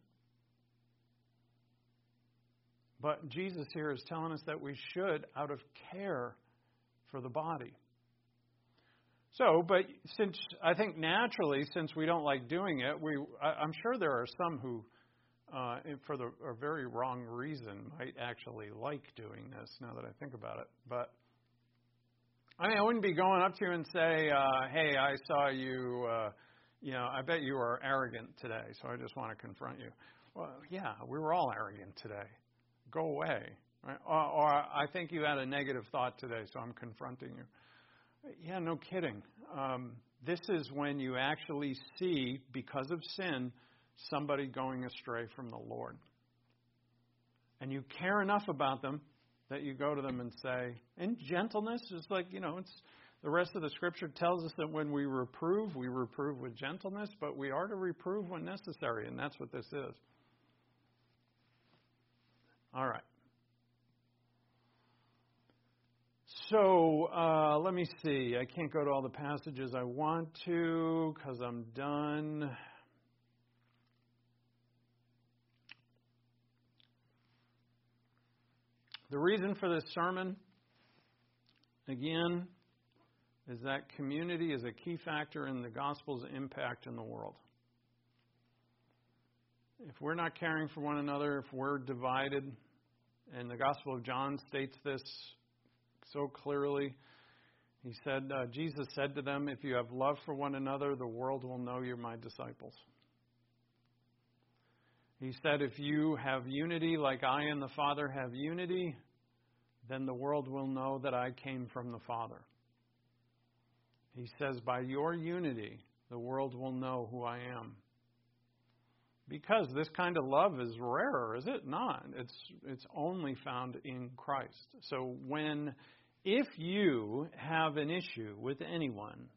But Jesus here is telling us that we should out of care for the body. So, but since I think naturally, since we don't like doing it, I'm sure there are some who, for a very wrong reason, might actually like doing this. Now that I think about it, but I mean, I wouldn't be going up to you and say, "Hey, I saw you. I bet you were arrogant today, so I just want to confront you." Well, yeah, we were all arrogant today. Go away. Right? Or I think you had a negative thought today, so I'm confronting you. Yeah, no kidding. This is when you actually see, because of sin, somebody going astray from the Lord. And you care enough about them that you go to them and say, in gentleness, it's like, it's the rest of the Scripture tells us that when we reprove with gentleness, but we are to reprove when necessary, and that's what this is. All right. So, let me see. I can't go to all the passages I want to because I'm done. The reason for this sermon, again, is that community is a key factor in the gospel's impact in the world. If we're not caring for one another, if we're divided, and the Gospel of John states this so clearly, Jesus said to them, if you have love for one another, the world will know you're my disciples. He said, if you have unity like I and the Father have unity, then the world will know that I came from the Father. He says, by your unity, the world will know who I am. Because this kind of love is rare, is it not? It's only found in Christ. So if you have an issue with anyone,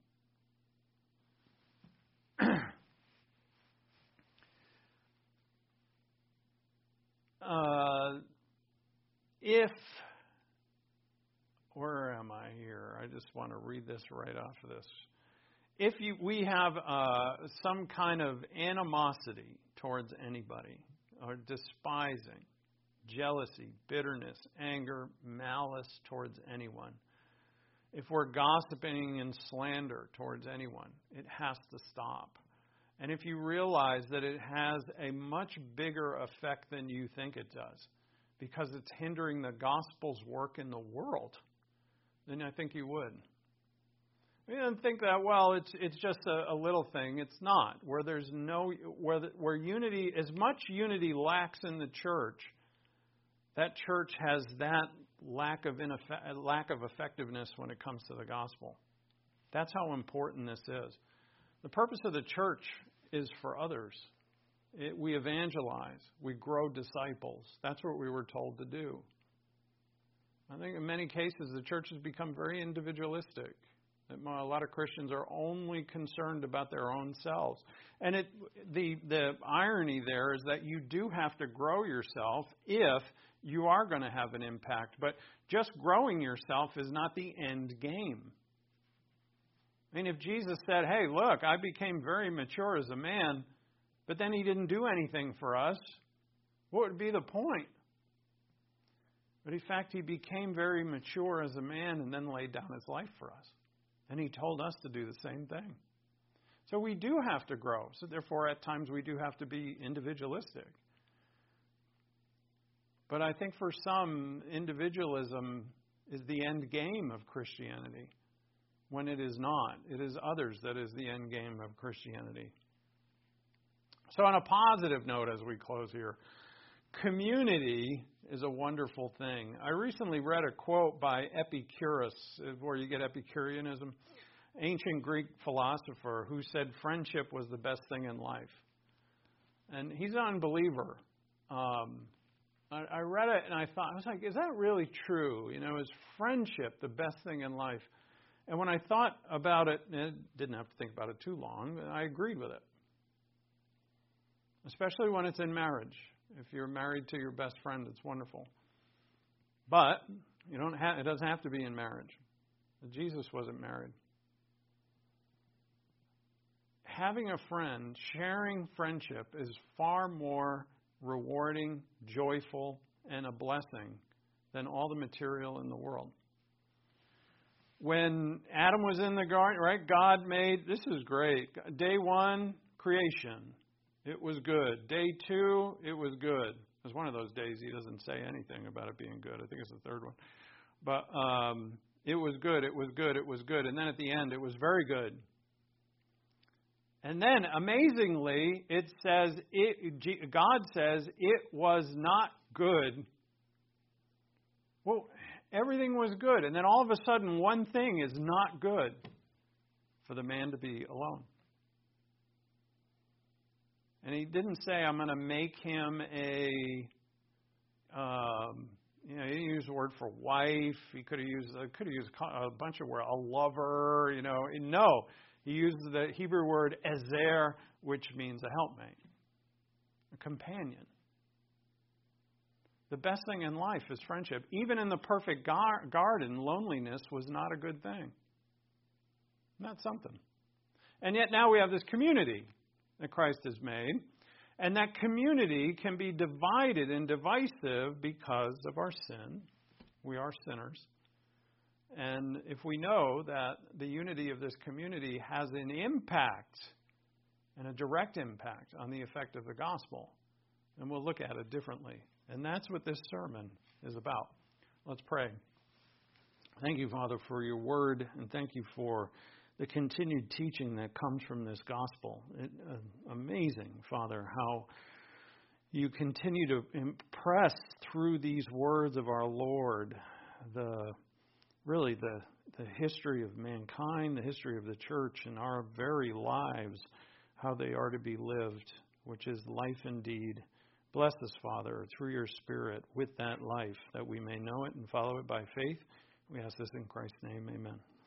where am I here? I just want to read this right off of this. If we have some kind of animosity towards anybody, or despising, jealousy, bitterness, anger, malice towards anyone, if we're gossiping and slander towards anyone, it has to stop. And if you realize that it has a much bigger effect than you think it does, because it's hindering the gospel's work in the world, then I think you would. You don't think that, well, it's just a little thing. It's not. Where unity, as much unity lacks in the church, that church has that lack of effectiveness when it comes to the gospel. That's how important this is. The purpose of the church is for others. We evangelize. We grow disciples. That's what we were told to do. I think in many cases the church has become very individualistic. A lot of Christians are only concerned about their own selves. And the irony there is that you do have to grow yourself if you are going to have an impact. But just growing yourself is not the end game. I mean, if Jesus said, hey, look, I became very mature as a man, but then he didn't do anything for us, what would be the point? But in fact, he became very mature as a man and then laid down his life for us. And he told us to do the same thing. So we do have to grow. So therefore, at times, we do have to be individualistic. But I think for some, individualism is the end game of Christianity, when it is not. It is others that is the end game of Christianity. So on a positive note as we close here, community is a wonderful thing. I recently read a quote by Epicurus, where you get Epicureanism, ancient Greek philosopher, who said friendship was the best thing in life. And he's an unbeliever. I read it and I was like, is that really true? Is friendship the best thing in life? And when I thought about it, and didn't have to think about it too long, I agreed with it. Especially when it's in marriage. If you're married to your best friend, it's wonderful. But it doesn't have to be in marriage. Jesus wasn't married. Having a friend, sharing friendship is far more rewarding, joyful, and a blessing than all the material in the world. When Adam was in the garden, right, God made, this is great. Day 1, creation. It was good. Day 2, it was good. It was one of those days he doesn't say anything about it being good. I think it's the third one. But it was good, it was good, it was good. And then at the end, it was very good. And then, amazingly, it says, God says, it was not good. Well, everything was good. And then all of a sudden, one thing is not good: for the man to be alone. And he didn't say, I'm going to make him a, he didn't use the word for wife. He could have used a bunch of words, a lover, No. He used the Hebrew word ezer, which means a helpmate, a companion. The best thing in life is friendship. Even in the perfect garden, loneliness was not a good thing. Not something. And yet now we have this community that Christ has made. And that community can be divided and divisive because of our sin. We are sinners. And if we know that the unity of this community has an impact, and a direct impact on the effect of the gospel, then we'll look at it differently. And that's what this sermon is about. Let's pray. Thank you, Father, for your word, and thank you for the continued teaching that comes from this gospel. Amazing, Father, how you continue to impress through these words of our Lord the history of mankind, the history of the church, and our very lives, how they are to be lived, which is life indeed. Bless us, Father, through your Spirit with that life, that we may know it and follow it by faith. We ask this in Christ's name. Amen.